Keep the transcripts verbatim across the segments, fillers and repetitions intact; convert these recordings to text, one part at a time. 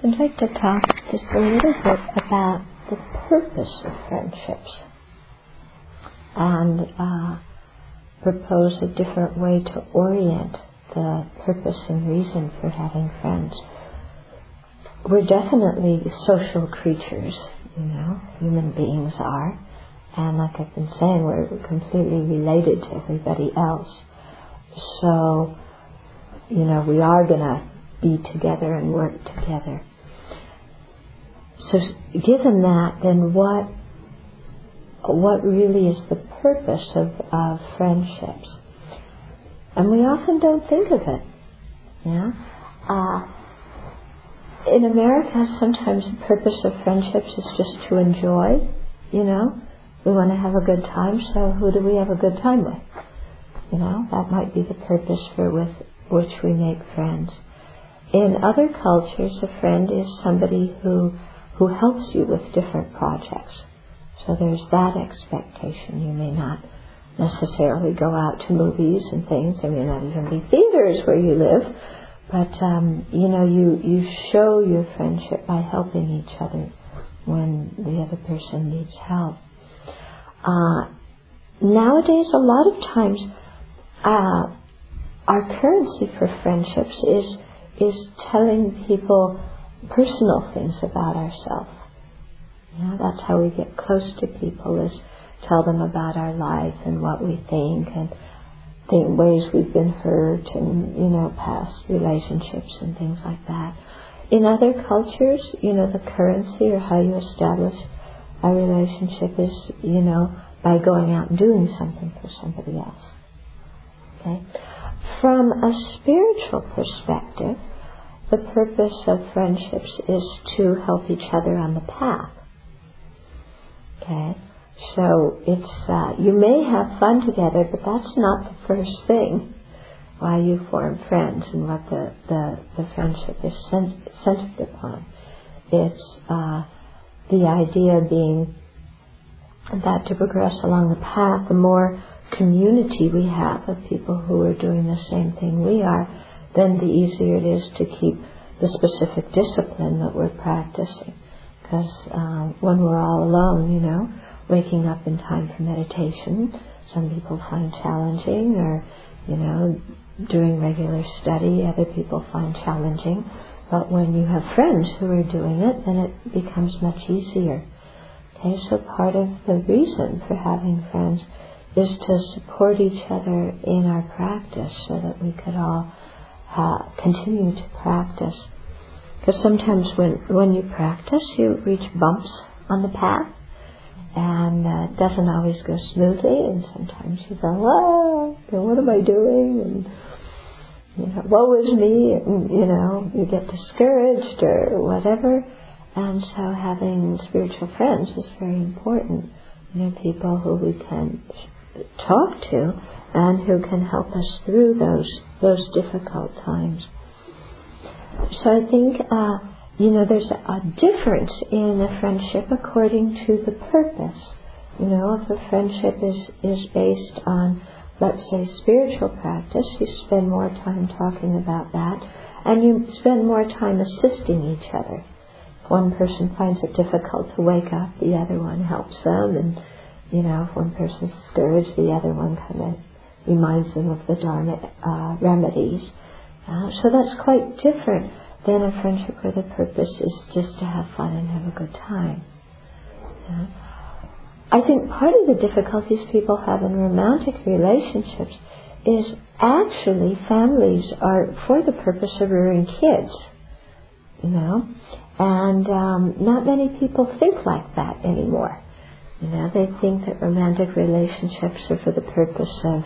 I'd like to talk just a little bit about the purpose of friendships and uh, propose a different way to orient the purpose and reason for having friends. We're definitely social creatures, you know, human beings are, and like I've been saying, we're completely related to everybody else. So, you know, we are going to be together and work together. So given that, then what what really is the purpose of, of friendships? And we often don't think of it. Yeah? Uh, in America, sometimes the purpose of friendships is just to enjoy, you know. We want to have a good time, so who do we have a good time with? You know, that might be the purpose for with which we make friends. In other cultures, a friend is somebody who who helps you with different projects. So there's that expectation. You may not necessarily go out to movies and things. There may not even be theaters where you live. But, um, you know, you, you show your friendship by helping each other when the other person needs help. Uh, nowadays, a lot of times, uh, our currency for friendships is is telling people personal things about ourselves. You know, that's how we get close to people, is tell them about our life and what we think and think ways we've been hurt and, you know, past relationships and things like that. In other cultures, you know, the currency or how you establish a relationship is, you know, by going out and doing something for somebody else. Okay? From a spiritual perspective, the purpose of friendships is to help each other on the path. Okay? So it's, uh, you may have fun together, but that's not the first thing why you form friends and what the, the, the friendship is cent- centered upon. It's uh, the idea being that to progress along the path, the more community we have of people who are doing the same thing we are, then the easier it is to keep the specific discipline that we're practicing. Because um, when we're all alone, you know, waking up in time for meditation, some people find challenging, or, you know, doing regular study, other people find challenging. But when you have friends who are doing it, then it becomes much easier. Okay, so part of the reason for having friends is to support each other in our practice so that we could all uh, continue to practice. Because sometimes when, when you practice, you reach bumps on the path, and uh, it doesn't always go smoothly, and sometimes you go, oh, what am I doing? And, you know, woe is me, and, you know, you get discouraged or whatever. And so having spiritual friends is very important. You know, people who we can talk to and who can help us through those those difficult times. So I think, uh, you know, there's a, a difference in a friendship according to the purpose. You know, if a friendship is, is based on, let's say, spiritual practice, you spend more time talking about that, and you spend more time assisting each other. If one person finds it difficult to wake up, the other one helps them, and, you know, if one person's discouraged, the other one kind of reminds them of the Dharma uh, remedies. Uh, so that's quite different than a friendship where the purpose is just to have fun and have a good time. Uh, I think part of the difficulties people have in romantic relationships is actually families are for the purpose of rearing kids, you know, and um, not many people think like that anymore. You know, they think that romantic relationships are for the purpose of,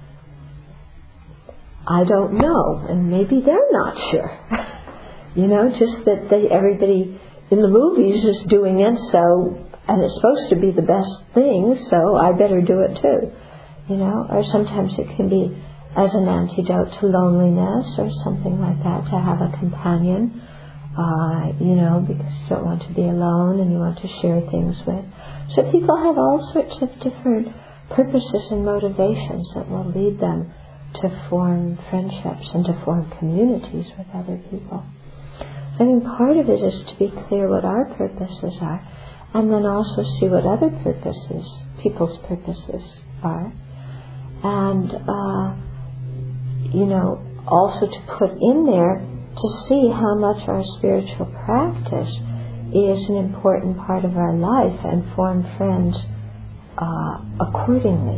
I don't know, and maybe they're not sure. You know, just that they, everybody in the movies is doing it, so, and it's supposed to be the best thing, so I better do it too. You know, or sometimes it can be as an antidote to loneliness or something like that, to have a companion, uh, you know, because you don't want to be alone and you want to share things with. So people have all sorts of different purposes and motivations that will lead them to form friendships and to form communities with other people. I think part of it is to be clear what our purposes are, and then also see what other purposes, people's purposes are. And, uh, you know, also to put in there to see how much our spiritual practice is an important part of our life and form friends uh, accordingly.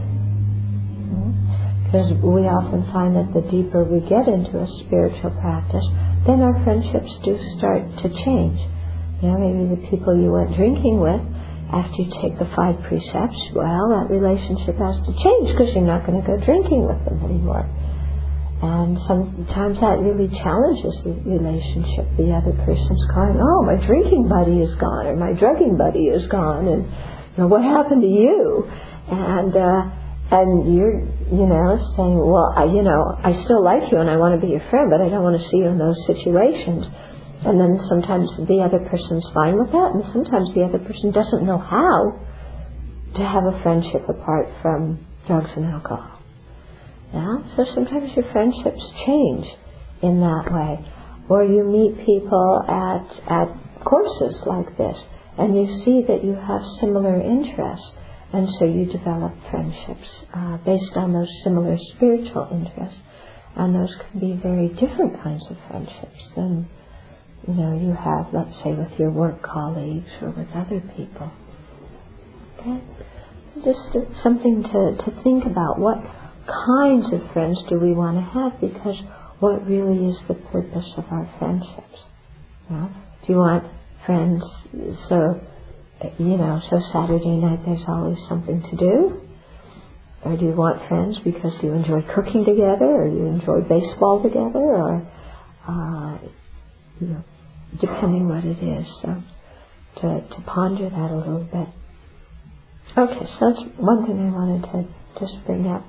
Because mm-hmm. we often find that the deeper we get into a spiritual practice, then our friendships do start to change. You know, maybe the people you went drinking with, after you take the five precepts, well, that relationship has to change because you're not going to go drinking with them anymore. And sometimes that really challenges the relationship. The other person's going, oh, my drinking buddy is gone, or my drugging buddy is gone, and you know, what happened to you? And uh, and you're, you know, saying, well, I, you know, I still like you and I want to be your friend, but I don't want to see you in those situations. And then sometimes the other person's fine with that, and sometimes the other person doesn't know how to have a friendship apart from drugs and alcohol. Yeah? So sometimes your friendships change in that way. Or you meet people at at courses like this, and you see that you have similar interests, and so you develop friendships uh, based on those similar spiritual interests. And those can be very different kinds of friendships than, you know, you have, let's say, with your work colleagues or with other people. Okay? Just uh, something to, to think about. What kinds of friends do we want to have? Because what really is the purpose of our friendships? You know? Do you want friends so, you know, so Saturday night there's always something to do? Or do you want friends because you enjoy cooking together, or you enjoy baseball together, or, uh, you know, depending what it is. So to, to ponder that a little bit. Okay, so that's one thing I wanted to just bring up.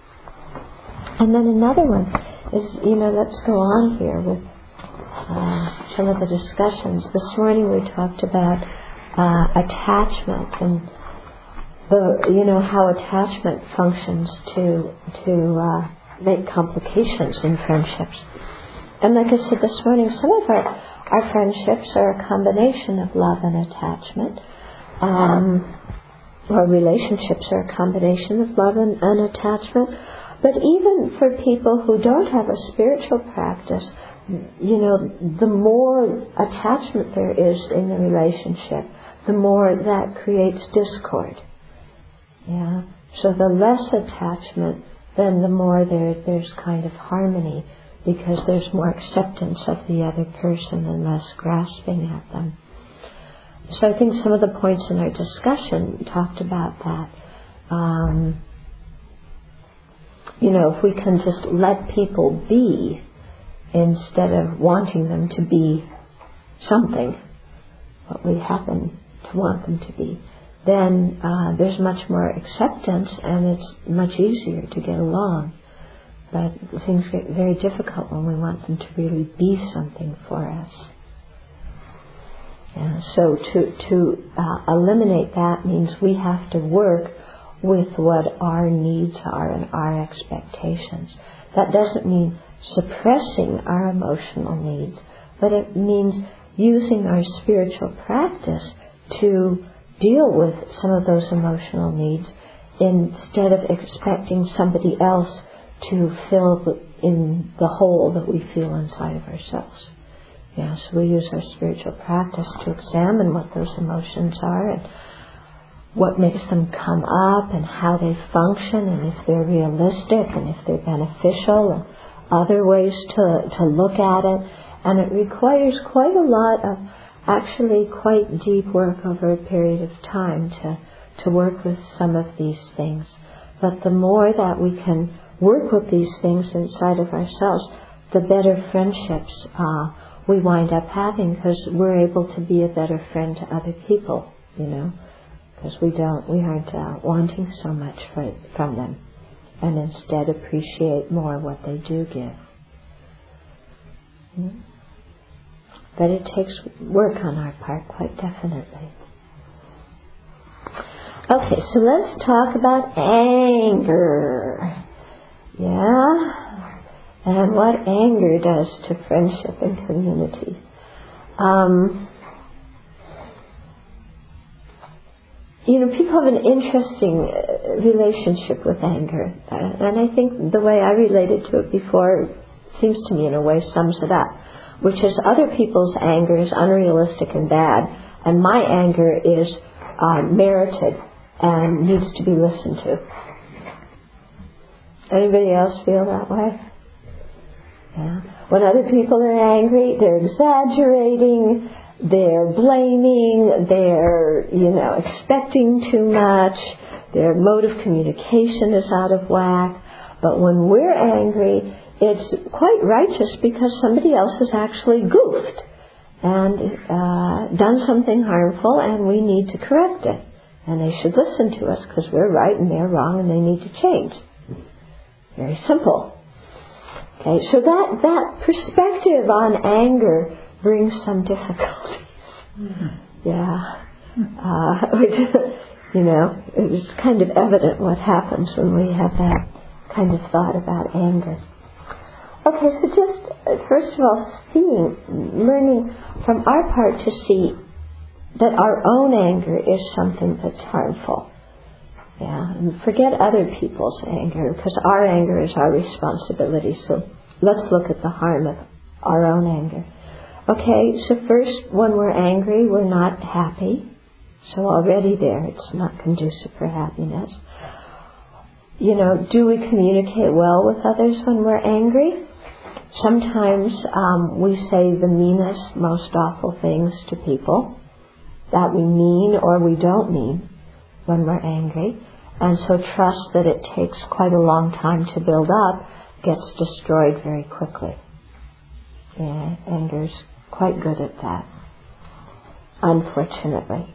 And then another one is, you know, let's go on here with uh, some of the discussions. This morning we talked about uh, attachment and the, you know, how attachment functions to to uh, make complications in friendships. And like I said this morning, some of our our friendships are a combination of love and attachment. Um, or relationships are a combination of love and, and attachment. But even for people who don't have a spiritual practice, you know, the more attachment there is in the relationship, the more that creates discord. Yeah. So the less attachment, then the more there there's kind of harmony, because there's more acceptance of the other person and less grasping at them. So I think some of the points in our discussion talked about that. Um, you know, if we can just let people be instead of wanting them to be something, what we happen to want them to be, then uh, there's much more acceptance and it's much easier to get along. But things get very difficult when we want them to really be something for us. Yeah, so to, to uh, eliminate that means we have to work with what our needs are and our expectations. That doesn't mean suppressing our emotional needs, but it means using our spiritual practice to deal with some of those emotional needs instead of expecting somebody else to fill the, in the hole that we feel inside of ourselves. Yeah, so we use our spiritual practice to examine what those emotions are and what makes them come up and how they function and if they're realistic and if they're beneficial and other ways to, to look at it. And it requires quite a lot of actually quite deep work over a period of time to, to work with some of these things. But the more that we can work with these things inside of ourselves, the better friendships uh, we wind up having, because we're able to be a better friend to other people, you know, because we don't, we aren't uh, wanting so much for, from them, and instead appreciate more what they do give. Mm-hmm. But it takes work on our part, quite definitely. Okay, so let's talk about anger. Yeah? And what anger does to friendship and community. Um, you know, people have an interesting uh, relationship with anger. Uh, and I think the way I related to it before seems to me in a way sums it up, which is other people's anger is unrealistic and bad, and my anger is uh, merited and needs to be listened to. Anybody else feel that way? Yeah. When other people are angry, they're exaggerating, they're blaming, they're, you know, expecting too much, their mode of communication is out of whack. But when we're angry, it's quite righteous because somebody else has actually goofed and uh, done something harmful, and we need to correct it. And they should listen to us because we're right and they're wrong and they need to change. Very simple. Okay, so that, that perspective on anger brings some difficulties. Mm-hmm. Yeah. Uh, you know, it's kind of evident what happens when we have that kind of thought about anger. Okay, so just, uh, first of all, seeing, learning from our part to see that our own anger is something that's harmful. Yeah, and forget other people's anger, because our anger is our responsibility. So let's look at the harm of our own anger. Okay, so first, when we're angry, we're not happy. So already there, it's not conducive for happiness. You know, do we communicate well with others when we're angry? Sometimes um, we say the meanest, most awful things to people that we mean or we don't mean when we're angry. And so trust that it takes quite a long time to build up gets destroyed very quickly. Yeah, anger's quite good at that, unfortunately.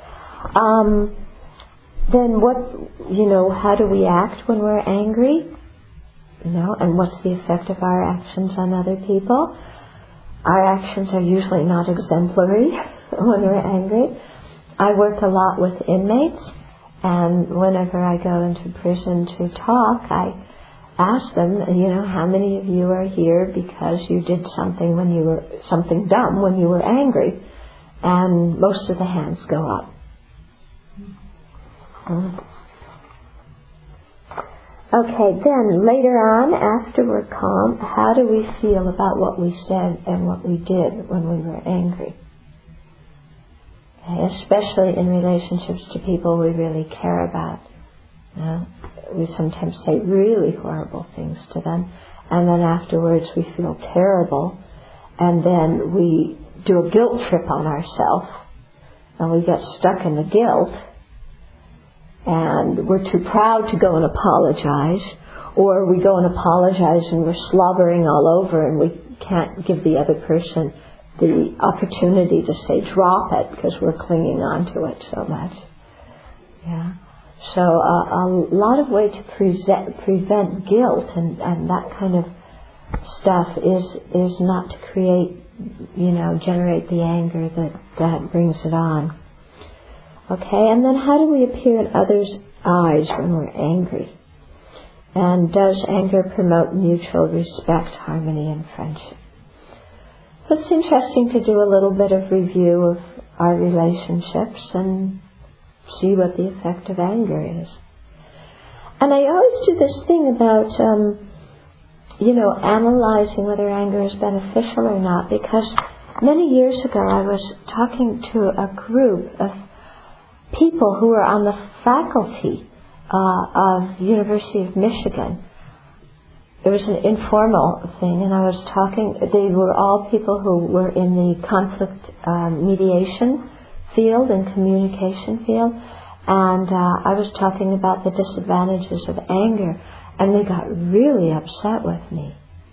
Um, then what, you know, how do we act when we're angry? You know, and what's the effect of our actions on other people? Our actions are usually not exemplary when we're angry. I work a lot with inmates, and whenever I go into prison to talk, I ask them, you know, how many of you are here because you did something when you were, something dumb when you were angry? And most of the hands go up. Mm. Okay, then later on, after we're calm, how do we feel about what we said and what we did when we were angry? Okay, especially in relationships to people we really care about. Uh, we sometimes say really horrible things to them, and then afterwards we feel terrible, and then we do a guilt trip on ourselves, and we get stuck in the guilt, and we're too proud to go and apologize, or we go and apologize and we're slobbering all over and we can't give the other person the opportunity to say drop it because we're clinging on to it so much. Yeah. So uh, a lot of way to present, prevent guilt and, and that kind of stuff is is not to create, you know, generate the anger that, that brings it on. Okay, and then how do we appear in others' eyes when we're angry? And does anger promote mutual respect, harmony, and friendship? So it's interesting to do a little bit of review of our relationships and see what the effect of anger is. And I always do this thing about, um, you know, analyzing whether anger is beneficial or not, because many years ago I was talking to a group of people who were on the faculty uh, of the University of Michigan. It was an informal thing, and I was talking, they were all people who were in the conflict um, mediation field and communication field, and uh, I was talking about the disadvantages of anger, and they got really upset with me.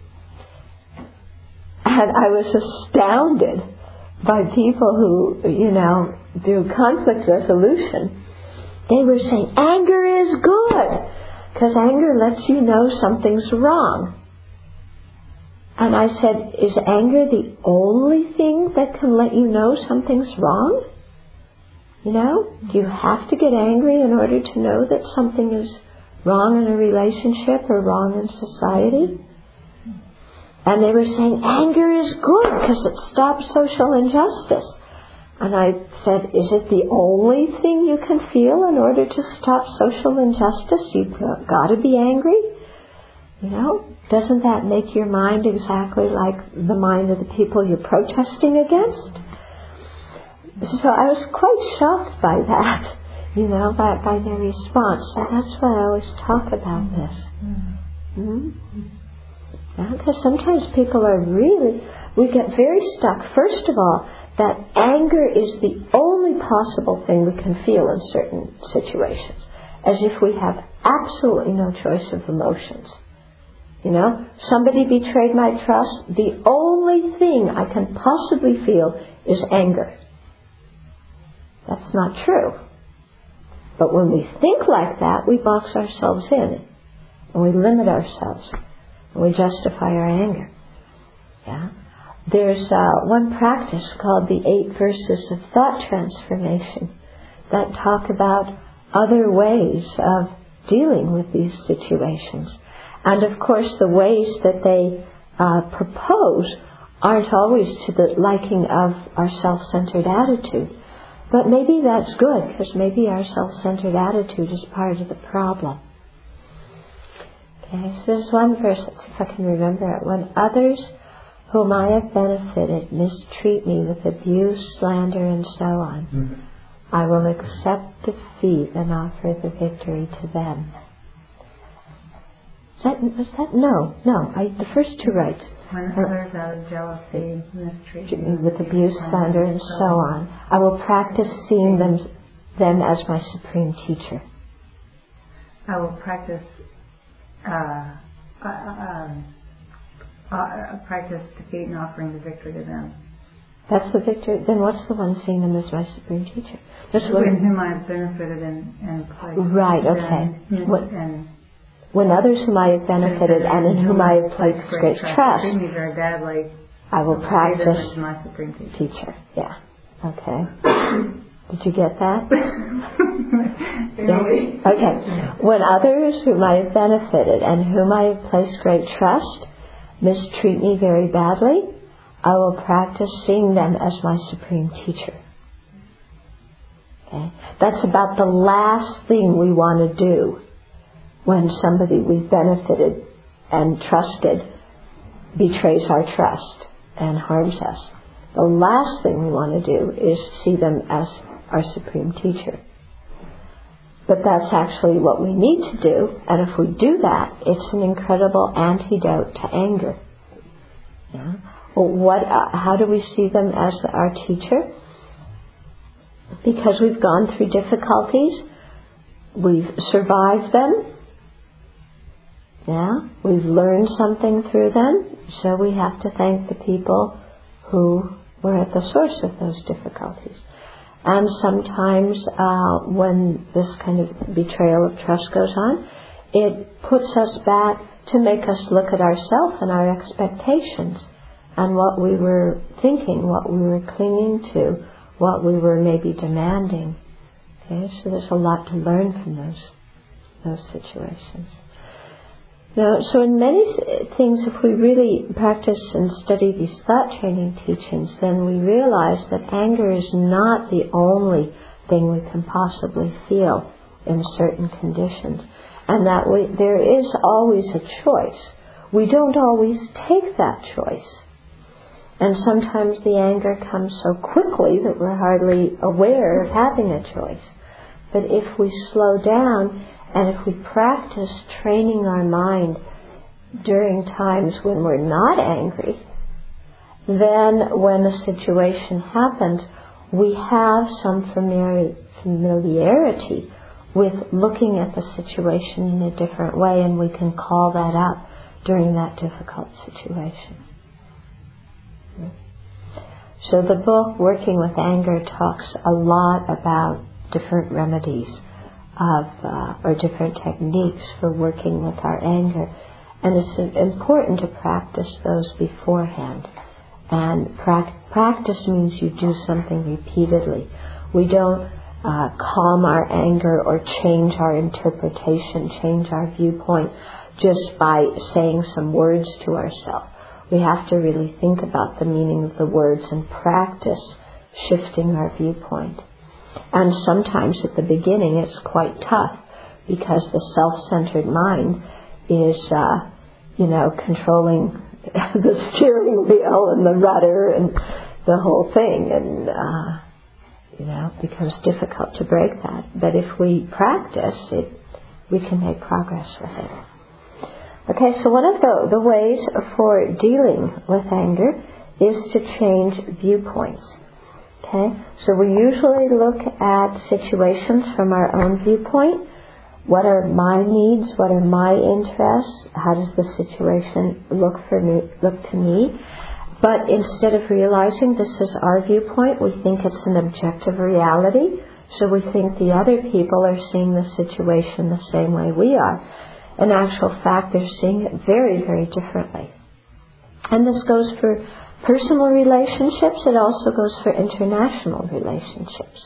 And I was astounded by people who, you know, do conflict resolution. They were saying, anger is good, because anger lets you know something's wrong. And I said, is anger the only thing that can let you know something's wrong? You know, do you have to get angry in order to know that something is wrong in a relationship or wrong in society? And they were saying, anger is good because it stops social injustice. And I said, is it the only thing you can feel in order to stop social injustice? You've got to be angry? You know, doesn't that make your mind exactly like the mind of the people you're protesting against? So I was quite shocked by that, you know, by, by their response. So that's why I always talk about this. Mm-hmm. Yeah, because sometimes people are really, we get very stuck. First of all, that anger is the only possible thing we can feel in certain situations, as if we have absolutely no choice of emotions. You know, somebody betrayed my trust, the only thing I can possibly feel is anger. That's not true. But when we think like that, we box ourselves in, and we limit ourselves, and we justify our anger. Yeah? There's uh, one practice called the Eight Verses of Thought Transformation that talk about other ways of dealing with these situations. And of course the ways that they uh, propose aren't always to the liking of our self-centered attitude. But maybe that's good, because maybe our self-centered attitude is part of the problem. Okay, so there's one verse, let's see if I can remember it. When others whom I have benefited mistreat me with abuse, slander, and so on, mm-hmm. I will accept defeat and offer the victory to them. Is that, was that? No, no. I, the first two rights. When others out of jealousy mistreat me with abuse, slander, and so on, I will practice seeing them, them as my supreme teacher. I will practice, uh, uh, um, uh, practice defeat and offering the victory to them. That's the victory. Then what's the one seeing them as my supreme teacher? That's in whom I have benefited and, and placed. Right. Okay. And, what, and When others whom I have benefited and in whom I have placed great trust, treat me very badly, I will practice as my supreme teacher. teacher. Yeah. Okay. Did you get that? Really? Yeah. Okay. When others whom I have benefited and whom I have placed great trust mistreat me very badly, I will practice seeing them as my supreme teacher. Okay. That's about the last thing we want to do. When somebody we've benefited and trusted betrays our trust and harms us, the last thing we want to do is see them as our supreme teacher. But that's actually what we need to do, and if we do that, it's an incredible antidote to anger. Yeah? Well, what? Uh, how do we see them as our teacher? Because we've gone through difficulties, we've survived them. Yeah, we've learned something through them, so we have to thank the people who were at the source of those difficulties. And sometimes uh, when this kind of betrayal of trust goes on, it puts us back to make us look at ourselves and our expectations and what we were thinking, what we were clinging to, what we were maybe demanding. Okay, so there's a lot to learn from those those situations. Now, so in many things, if we really practice and study these thought training teachings, then we realize that anger is not the only thing we can possibly feel in certain conditions, and that we, there is always a choice. We don't always take that choice. And sometimes the anger comes so quickly that we're hardly aware of having a choice. But if we slow down and if we practice training our mind during times when we're not angry, then when a situation happens, we have some familiarity with looking at the situation in a different way, and we can call that up during that difficult situation. So the book, Working with Anger, talks a lot about different remedies of uh, or different techniques for working with our anger, and it's important to practice those beforehand. And pra- practice means you do something repeatedly. We don't uh, calm our anger or change our interpretation, change our viewpoint just by saying some words to ourselves. We have to really think about the meaning of the words and practice shifting our viewpoint. And sometimes at the beginning it's quite tough because the self-centered mind is, uh, you know, controlling the steering wheel and the rudder and the whole thing. And, uh, you know, it becomes difficult to break that. But if we practice it, we can make progress with it. Okay, so one of the, the ways for dealing with anger is to change viewpoints. Okay, so we usually look at situations from our own viewpoint. What are my needs? What are my interests? How does the situation look for me? Look to me? But instead of realizing this is our viewpoint, we think it's an objective reality. So we think the other people are seeing the situation the same way we are. In actual fact, they're seeing it very, very differently. And this goes for personal relationships. It also goes for international relationships.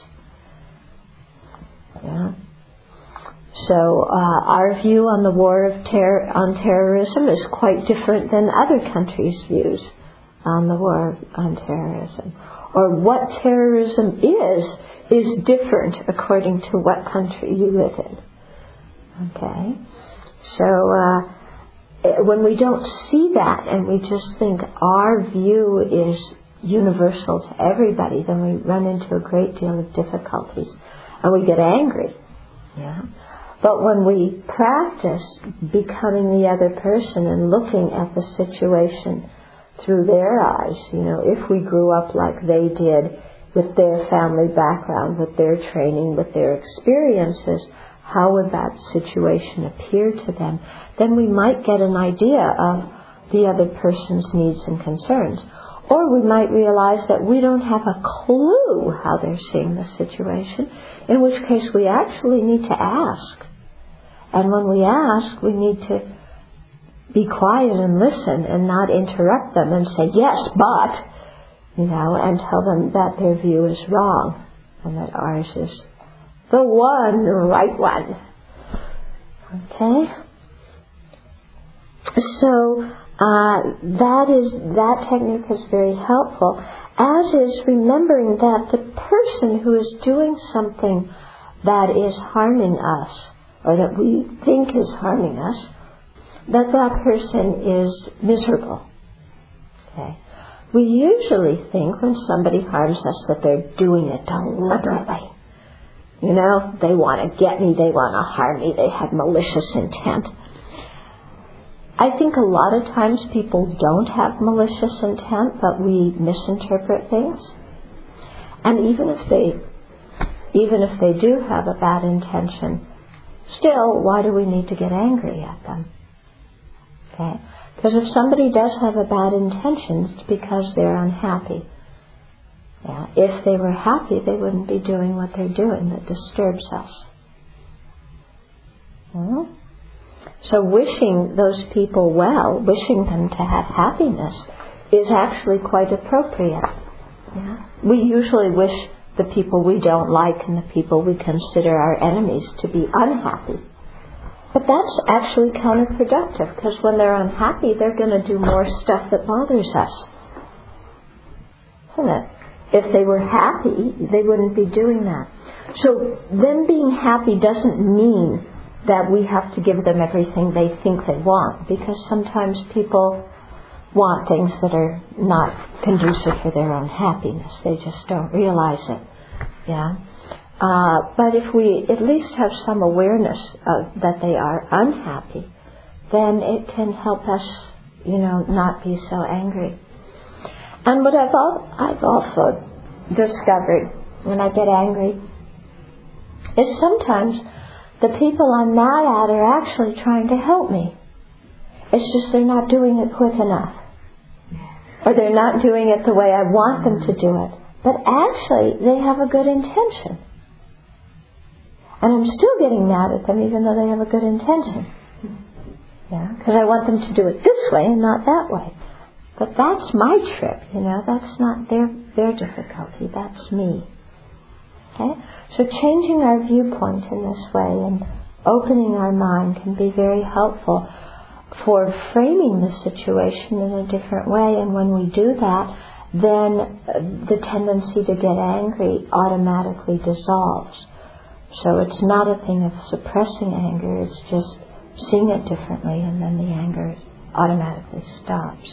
Yeah. So uh, our view on the war of ter- on terrorism is quite different than other countries' views on the war on terrorism. Or what terrorism is, is different according to what country you live in. Okay? So uh, when we don't see that and we just think our view is universal to everybody, then we run into a great deal of difficulties and we get angry. Yeah. But when we practice becoming the other person and looking at the situation through their eyes, you know, if we grew up like they did with their family background, with their training, with their experiences, how would that situation appear to them? Then we might get an idea of the other person's needs and concerns. Or we might realize that we don't have a clue how they're seeing the situation, in which case we actually need to ask. And when we ask, we need to be quiet and listen and not interrupt them and say, yes, but, you know, and tell them that their view is wrong and that ours is the one, the right one. Okay? So, Uh, that is that technique is very helpful, as is remembering that the person who is doing something that is harming us, or that we think is harming us, that that person is miserable. Okay, we usually think when somebody harms us that they're doing it deliberately. You know, they want to get me, they want to harm me, they have malicious intent. I think a lot of times people don't have malicious intent, but we misinterpret things. And even if they, even if they do have a bad intention, still, why do we need to get angry at them? Okay? Because if somebody does have a bad intention, it's because they're unhappy. Yeah? If they were happy, they wouldn't be doing what they're doing that disturbs us. Hmm? So wishing those people well, wishing them to have happiness, is actually quite appropriate. Yeah? We usually wish the people we don't like and the people we consider our enemies to be unhappy. But that's actually counterproductive, because when they're unhappy, they're going to do more stuff that bothers us. Isn't it? If they were happy, they wouldn't be doing that. So them being happy doesn't mean that we have to give them everything they think they want, because sometimes people want things that are not conducive for their own happiness. They just don't realize it. Yeah. Uh, but if we at least have some awareness of that they are unhappy, then it can help us, you know, not be so angry. And what I've al- I've also discovered when I get angry is sometimes the people I'm mad at are actually trying to help me. It's just they're not doing it quick enough. Or they're not doing it the way I want them to do it. But actually, they have a good intention. And I'm still getting mad at them even though they have a good intention. Yeah, because I want them to do it this way and not that way. But that's my trip, you know. That's not their, their difficulty. That's me. Okay? So changing our viewpoint in this way and opening our mind can be very helpful for framing the situation in a different way. And when we do that, then the tendency to get angry automatically dissolves. So it's not a thing of suppressing anger, it's just seeing it differently, and then the anger automatically stops.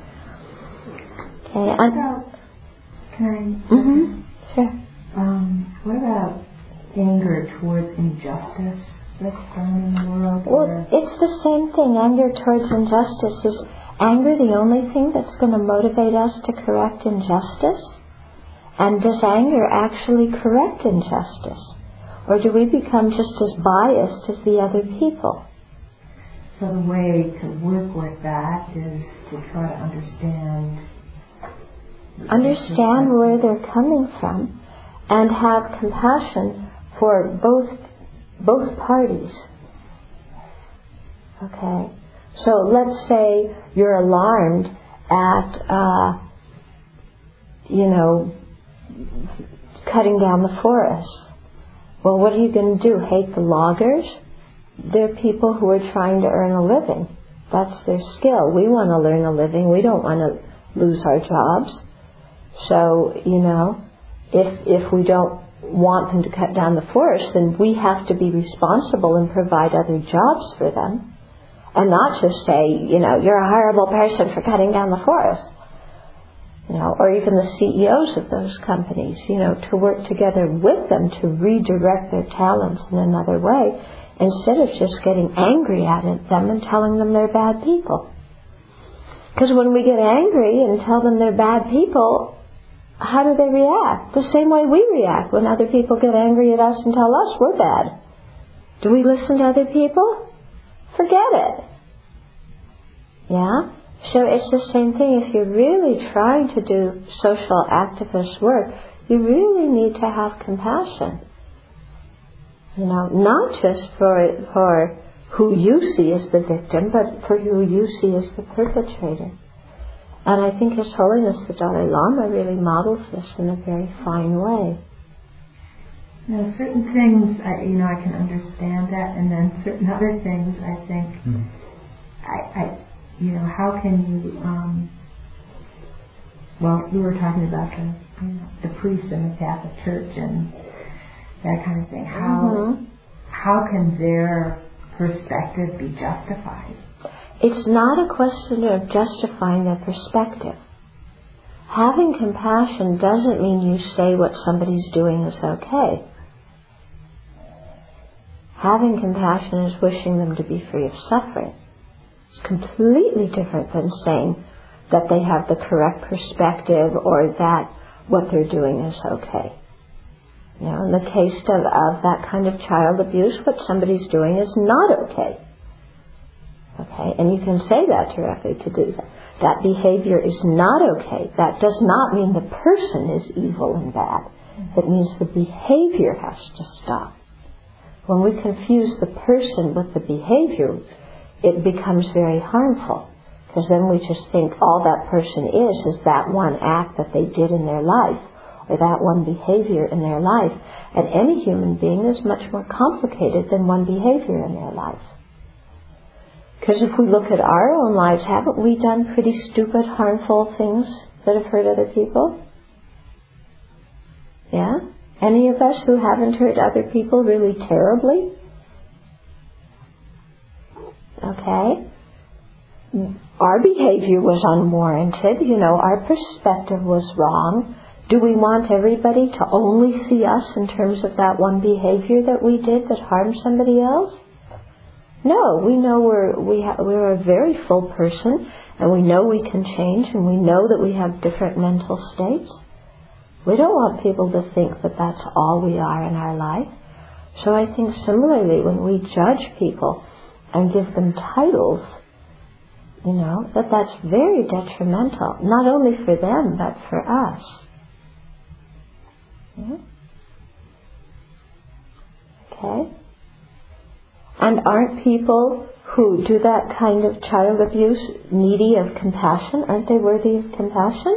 Okay. What about, can I? Mm-hmm. Sure. Um, what about anger towards injustice that's done in the world? Well, it's the same thing. Anger towards injustice. Is anger the only thing that's going to motivate us to correct injustice? And does anger actually correct injustice? Or do we become just as biased as the other people? So the way to work with that is to try to understand Understand where they're coming from and have compassion for both both parties. Okay? So let's say you're alarmed at, uh, you know, cutting down the forest. Well, what are you going to do? Hate the loggers? They're people who are trying to earn a living. That's their skill. We want to learn a living. We don't want to lose our jobs. So, you know, if if we don't want them to cut down the forest, then we have to be responsible and provide other jobs for them. And not just say, you know, you're a horrible person for cutting down the forest. You know, or even the C E Os of those companies, you know, to work together with them to redirect their talents in another way, instead of just getting angry at them and telling them they're bad people. Because when we get angry and tell them they're bad people, how do they react? The same way we react when other people get angry at us and tell us we're bad. Do we listen to other people? Forget it. Yeah? So it's the same thing. If you're really trying to do social activist work, you really need to have compassion. You know, not just for for who you see as the victim, but for who you see as the perpetrator. And I think His Holiness the Dalai Lama really models this in a very fine way. Now, certain things, I, you know, I can understand that, and then certain other things, I think, mm-hmm. I, I, you know, how can you, um, well, you were talking about the, you know, the priest in the Catholic Church and that kind of thing. How, mm-hmm. how can their perspective be justified? It's not a question of justifying their perspective. Having compassion doesn't mean you say what somebody's doing is okay. Having compassion is wishing them to be free of suffering. It's completely different than saying that they have the correct perspective or that what they're doing is okay. You know, in the case of, of that kind of child abuse, what somebody's doing is not okay. Okay, and you can say that directly to do that. That behavior is not okay. That does not mean the person is evil and bad. It means the behavior has to stop. When we confuse the person with the behavior, it becomes very harmful. Because then we just think all that person is is that one act that they did in their life, or that one behavior in their life. And any human being is much more complicated than one behavior in their life. Because if we look at our own lives, haven't we done pretty stupid, harmful things that have hurt other people? Yeah? Any of us who haven't hurt other people really terribly? Okay? Our behavior was unwarranted. You know, our perspective was wrong. Do we want everybody to only see us in terms of that one behavior that we did that harmed somebody else? No, we know we're we ha- we're a very full person, and we know we can change, and we know that we have different mental states. We don't want people to think that that's all we are in our life. So I think similarly, when we judge people and give them titles, you know, that that's very detrimental, not only for them, but for us. Yeah? Okay? And aren't people who do that kind of child abuse needy of compassion? Aren't they worthy of compassion?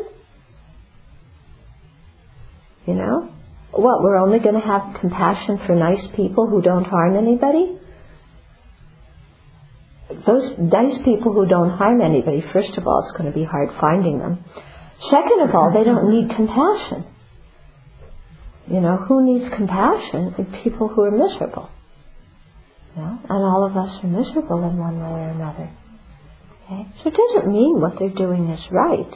You know? What, we're only going to have compassion for nice people who don't harm anybody? those nice people who don't harm anybody, first of all, it's going to be hard finding them. Second of all, they don't need compassion. You know, who needs compassion? The people who are miserable. Yeah? And all of us are miserable in one way or another. Okay? So it doesn't mean what they're doing is right.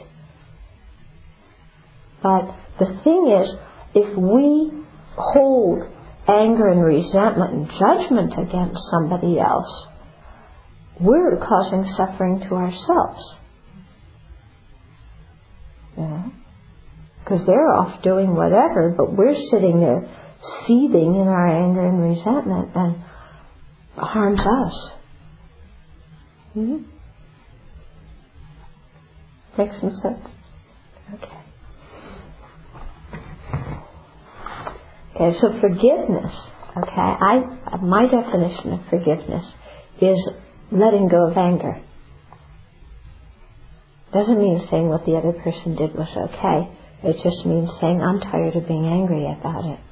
But the thing is, if we hold anger and resentment and judgment against somebody else, we're causing suffering to ourselves. Yeah? Because they're off doing whatever, but we're sitting there seething in our anger and resentment, and harms us. Hmm? Makes some sense? Okay. Okay, so forgiveness, okay, I, my definition of forgiveness is letting go of anger. Doesn't mean saying what the other person did was okay. It just means saying, I'm tired of being angry about it.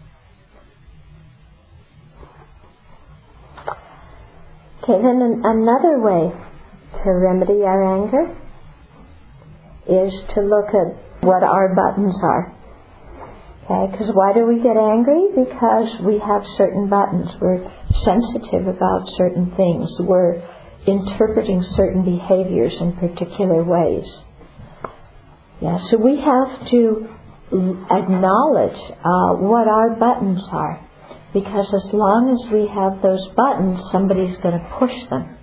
Okay, then an, another way to remedy our anger is to look at what our buttons are. Okay, because why do we get angry? Because we have certain buttons. We're sensitive about certain things. We're interpreting certain behaviors in particular ways. Yeah, so we have to acknowledge uh, what our buttons are. Because as long as we have those buttons, somebody's going to push them.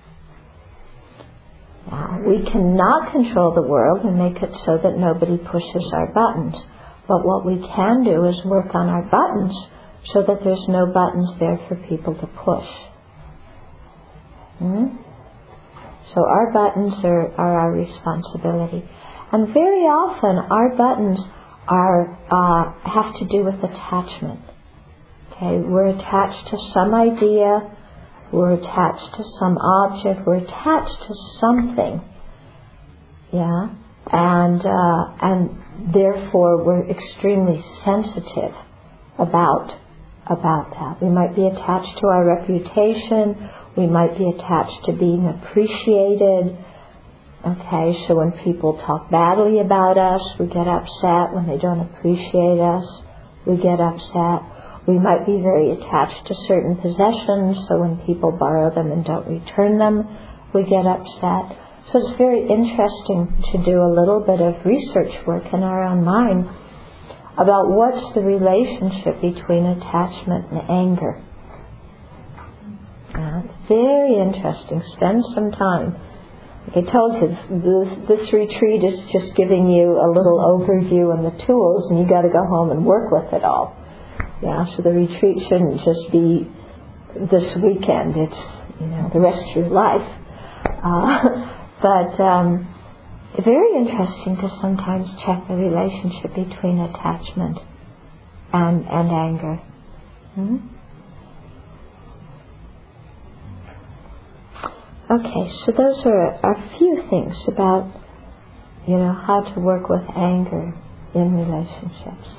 Now, we cannot control the world and make it so that nobody pushes our buttons. But what we can do is work on our buttons so that there's no buttons there for people to push. Hmm? So our buttons are, are our responsibility. And very often our buttons are uh, have to do with attachment. Okay, we're attached to some idea, we're attached to some object, we're attached to something. Yeah? And uh, and therefore we're extremely sensitive about about that. We might be attached to our reputation, we might be attached to being appreciated. Okay, so when people talk badly about us, we get upset. When they don't appreciate us, we get upset. We might be very attached to certain possessions, so when people borrow them and don't return them, we get upset. So it's very interesting to do a little bit of research work in our own mind about what's the relationship between attachment and anger. Uh, it's very interesting. Spend some time. Like I told you, this, this retreat is just giving you a little overview and the tools, and you got to go home and work with it all. Yeah, so the retreat shouldn't just be this weekend. It's, you know, the rest of your life. Uh, but um, very interesting to sometimes check the relationship between attachment and and anger. Hmm? Okay, so those are a few things about, you know, how to work with anger in relationships.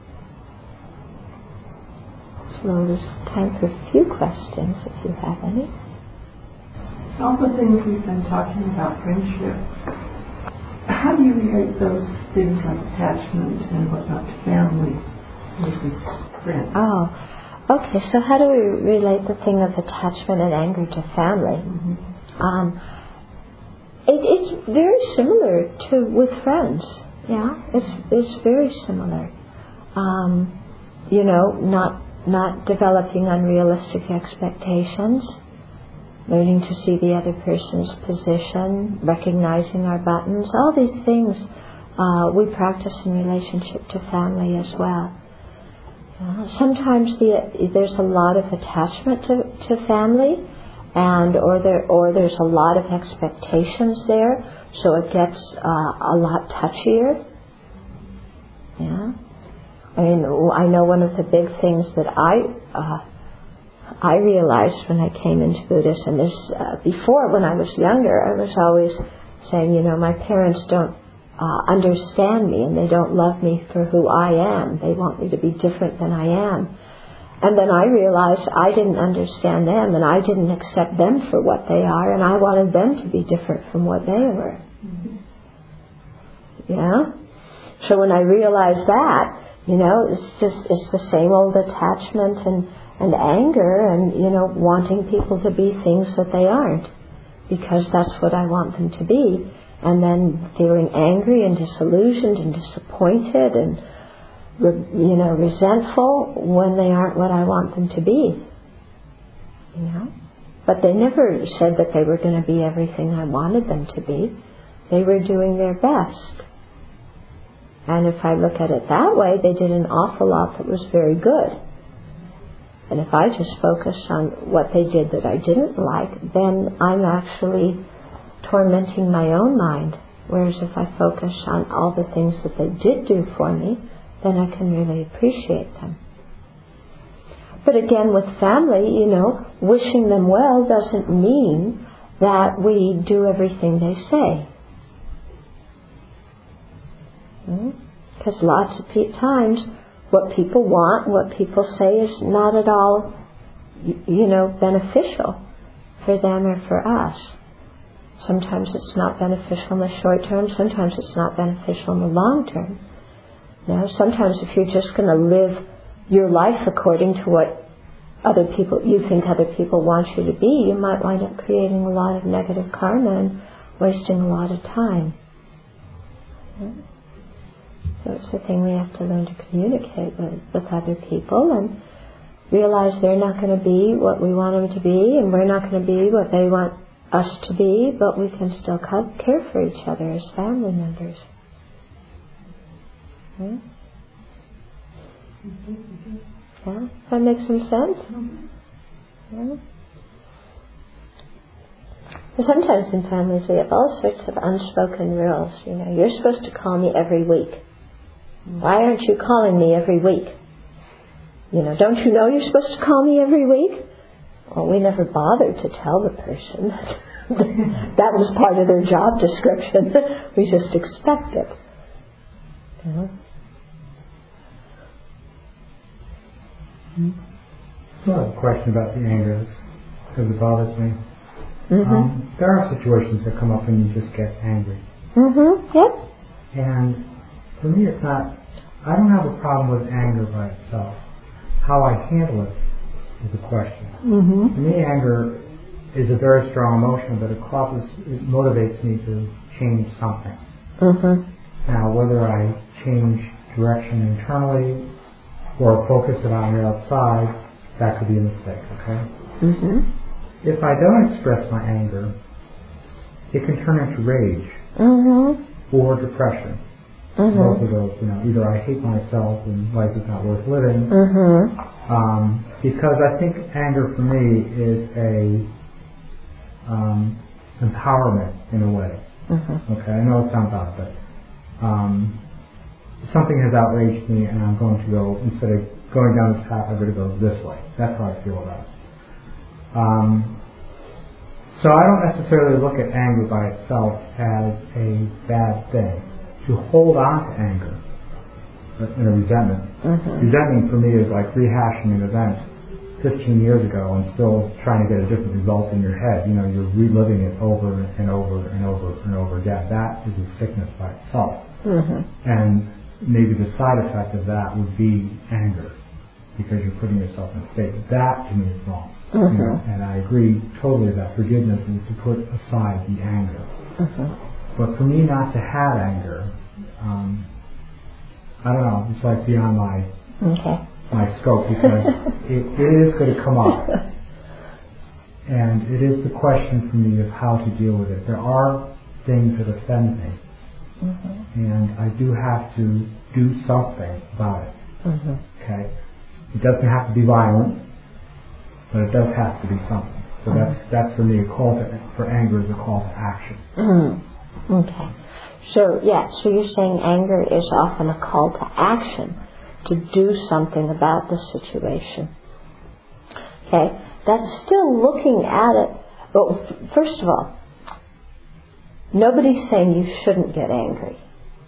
So there's time for a few questions if you have any. All the things we've been talking about, friendship, how do you relate those things like attachment and whatnot to family versus friends? Oh, okay, so how do we relate the thing of attachment and anger to family? Mm-hmm. Um, it, it's very similar to with friends. Yeah, it's it's very similar. Um, you know, not not developing unrealistic expectations, learning to see the other person's position, recognizing our buttons. All these things uh, we practice in relationship to family as well. Uh, sometimes the, there's a lot of attachment to, to family. And or there or there's a lot of expectations there, so it gets uh, a lot touchier. Yeah, I mean, I know one of the big things that I uh, I realized when I came into Buddhism is uh, before, when I was younger, I was always saying, you know, my parents don't uh, understand me and they don't love me for who I am. They want me to be different than I am. And then I realized I didn't understand them, and I didn't accept them for what they are, and I wanted them to be different from what they were. Yeah? So when I realized that, you know, it's just, it's the same old attachment and, and anger and, you know, wanting people to be things that they aren't, because that's what I want them to be. And then feeling angry and disillusioned and disappointed and, you know, resentful when they aren't what I want them to be. You know? But they never said that they were going to be everything I wanted them to be. They were doing their best. And if I look at it that way, they did an awful lot that was very good. And if I just focus on what they did that I didn't like, then I'm actually tormenting my own mind. Whereas if I focus on all the things that they did do for me, then I can really appreciate them. But again, with family, you know, wishing them well doesn't mean that we do everything they say. Because mm-hmm. lots of pe- times what people want, what people say is not at all, you know, beneficial for them or for us. Sometimes it's not beneficial in the short term, sometimes it's not beneficial in the long term. Now, sometimes if you're just going to live your life according to what other people, you think other people want you to be, you might wind up creating a lot of negative karma and wasting a lot of time. So it's the thing we have to learn to communicate with, with other people and realize they're not going to be what we want them to be, and we're not going to be what they want us to be, but we can still care for each other as family members. Hmm? Yeah? Does that make some sense? Yeah? And sometimes in families we have all sorts of unspoken rules. You know, you're supposed to call me every week. Why aren't you calling me every week? You know, don't you know you're supposed to call me every week? Well, we never bothered to tell the person. That was part of their job description. We just expect it. You know? I have a question about the anger because it bothers me. Mm-hmm. Um, there are situations that come up and you just get angry. Mm-hmm. Yep. And for me, it's not. I don't have a problem with anger by itself. How I handle it is a question. Mm-hmm. For me, anger is a very strong emotion, but it causes, it motivates me to change something. Mm-hmm. Now, whether I change direction internally or focus it on the outside, that could be a mistake, okay? Mm-hmm. If I don't express my anger, it can turn into rage mm-hmm. or depression. Mm-hmm. Both of those, you know, either I hate myself and life is not worth living, mm-hmm. um, because I think anger for me is a um, empowerment in a way. Mm-hmm. Okay, I know it sounds odd, but um, something has outraged me, and I'm going to go, instead of going down this path, I'm going to go this way. That's how I feel about it. Um, so I don't necessarily look at anger by itself as a bad thing. To hold on to anger in a resentment. Mm-hmm. Resentment for me is like rehashing an event fifteen years ago and still trying to get a different result in your head. You know, you're reliving it over and over and over and over again. That is a sickness by itself. Mm-hmm. And maybe the side effect of that would be anger, because you're putting yourself in a state. That to me is wrong. Mm-hmm. You know? And I agree totally that forgiveness is to put aside the anger. Mm-hmm. But for me not to have anger, um, I don't know, it's like beyond my okay. my scope, because it, it is going to come up. And it is the question for me of how to deal with it. There are things that offend me. Mm-hmm. And I do have to do something about it. Mm-hmm. Okay? It doesn't have to be violent, but it does have to be something. So mm-hmm. that's that's for me a call to, for anger is a call to action. Mm-hmm. Okay. So, yeah, so you're saying anger is often a call to action, to do something about the situation. Okay. That's still looking at it. Well, first of all, nobody's saying you shouldn't get angry.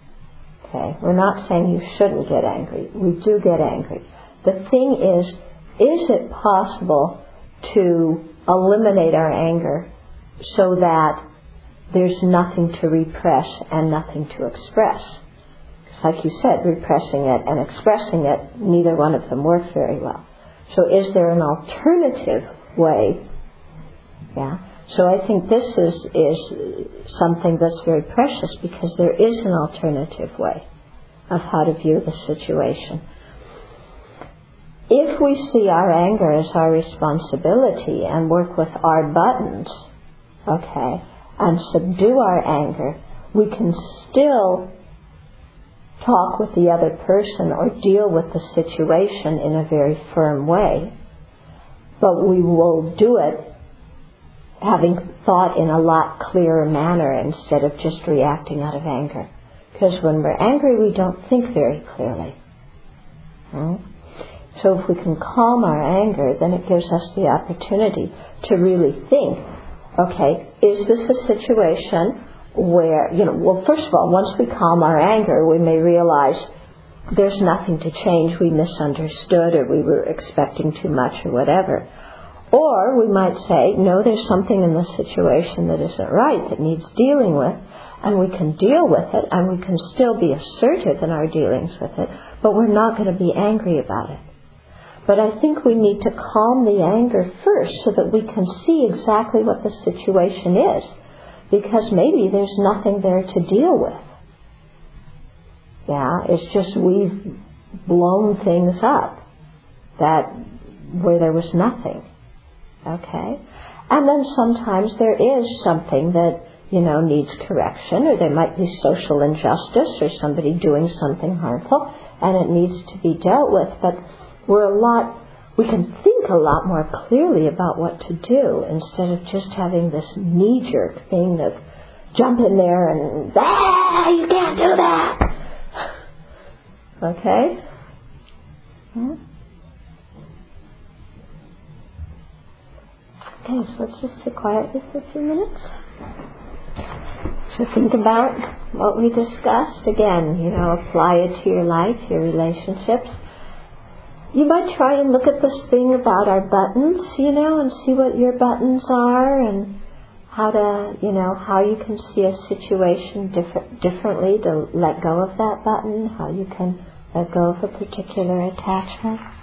Okay. We're not saying you shouldn't get angry. We do get angry. The thing is, is it possible to eliminate our anger so that there's nothing to repress and nothing to express? Because like you said, repressing it and expressing it, neither one of them work very well. So is there an alternative way? Yeah. So I think this is, is something that's very precious, because there is an alternative way of how to view the situation. If we see our anger as our responsibility and work with our buttons, okay, and subdue our anger, we can still talk with the other person or deal with the situation in a very firm way. But we will do it having thought in a lot clearer manner instead of just reacting out of anger. Because when we're angry, we don't think very clearly. Hmm? So if we can calm our anger, then it gives us the opportunity to really think, okay, is this a situation where, you know, well, first of all, once we calm our anger, we may realize there's nothing to change, we misunderstood, or we were expecting too much, or whatever. Or we might say, no, there's something in the situation that isn't right, that needs dealing with, and we can deal with it, and we can still be assertive in our dealings with it, but we're not going to be angry about it. But I think we need to calm the anger first so that we can see exactly what the situation is, because maybe there's nothing there to deal with. Yeah, it's just we've blown things up that where there was nothing. Okay? And then sometimes there is something that, you know, needs correction, or there might be social injustice or somebody doing something harmful, and it needs to be dealt with. But we're a lot, we can think a lot more clearly about what to do instead of just having this knee-jerk thing of jump in there and, ah, you can't do that. Okay? Hmm? Okay, so let's just sit quietly for a few minutes. So think about what we discussed. Again, you know, apply it to your life, your relationships. You might try and look at this thing about our buttons, you know, and see what your buttons are, and how to, you know, how you can see a situation different, differently to let go of that button, how you can let go of a particular attachment.